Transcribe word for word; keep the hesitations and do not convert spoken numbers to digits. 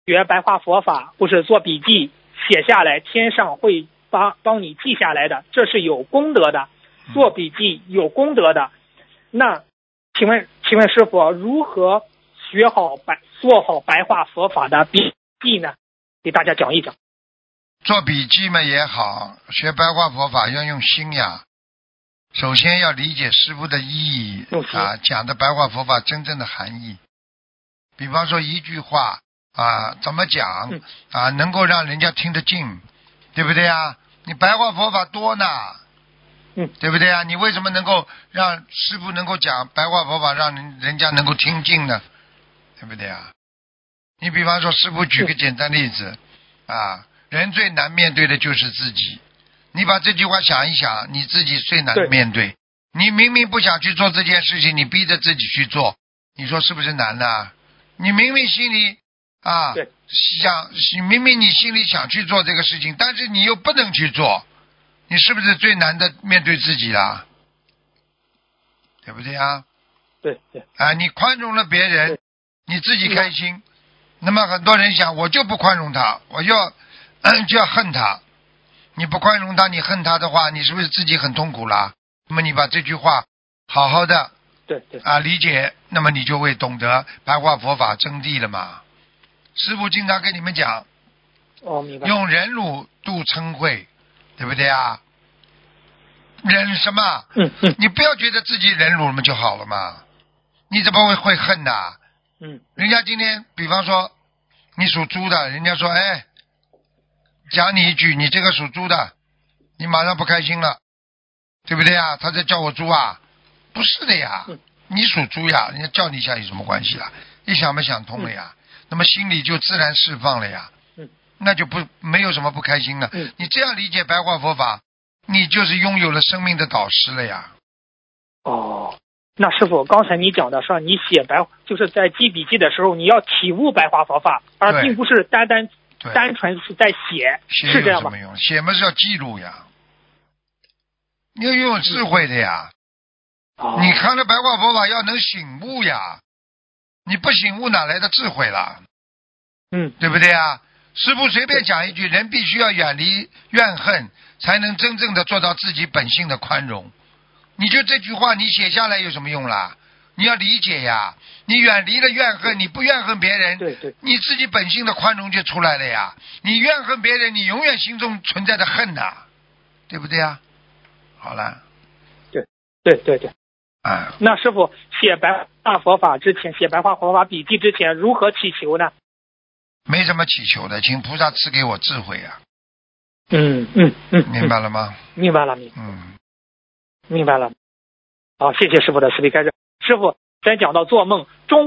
学白话佛法，不是做笔记写下来，天上会帮帮你记下来的，这是有功德的，做笔记有功德的。那请问请问师傅，如何学好白做好白话佛法的笔记呢？给大家讲一讲。 做笔记嘛也好，学白话佛法要用心呀。首先要理解师父的意义啊，讲的白话佛法真正的含义。比方说一句话啊，怎么讲、嗯、啊，能够让人家听得进，对不对啊？你白话佛法多呢， 嗯， 对不对啊？你为什么能够让师父能够讲白话佛法，让人人家能够听进呢？对不对啊？你比方说师父举个简单例子、嗯、啊，人最难面对的就是自己。你把这句话想一想，你自己最难面对。你明明不想去做这件事情，你逼着自己去做，你说是不是难呢？你明明心里啊想，明明你心里想去做这个事情，但是你又不能去做，你是不是最难的面对自己了？对不对啊？ 对对。 啊，你宽容了别人，你自己开心。那么很多人想，我就不宽容他，我就要、嗯、就要恨他。你不宽容他，你恨他的话，你是不是自己很痛苦了？那么你把这句话好好的对对啊理解，那么你就会懂得白话佛法真谛了嘛。师父经常跟你们讲， 哦，明白。 用忍辱度嗔恚，对不对啊？忍什么？ 嗯嗯。 你不要觉得自己忍辱了嘛就好了嘛，你怎么会会恨呢？ 嗯。 人家今天，比方说你属猪的，人家说，哎。讲你一句，你这个属猪的，你马上不开心了，对不对呀？他在叫我猪啊？不是的呀，你属猪呀，人家叫你一下有什么关系啦？一想没想通了呀，那么心里就自然释放了呀，那就不没有什么不开心了。你这样理解白话佛法，你就是拥有了生命的导师了呀。 哦，那师傅，刚才你讲的说你写白就是在记笔记的时候，你要体悟白话佛法，而并不是单单单纯是在写， 写是这样吗？ 写嘛是要记录呀，你要拥有智慧的呀、 嗯哦、 你看了白话佛法要能醒悟呀，你不醒悟哪来的智慧了？ 嗯， 对不对啊？师父随便讲一句，人必须要远离怨恨，才能真正的做到自己本性的宽容。你就这句话你写下来有什么用啦？你要理解呀，你远离了怨恨，你不怨恨别人， 对对， 你自己本性的宽容就出来了呀。你怨恨别人，你永远心中存在的恨呐、啊，对不对啊？好了， 对对对对， 啊， 那师傅写白话佛法之前，写白话佛法笔记之前，如何祈求呢？ 没什么祈求的，请菩萨赐给我智慧啊。 嗯嗯嗯， 明白了吗？ 明白了，明白嗯， 明白了。好，谢谢师傅的慈悲开示。师傅，咱讲到做梦中。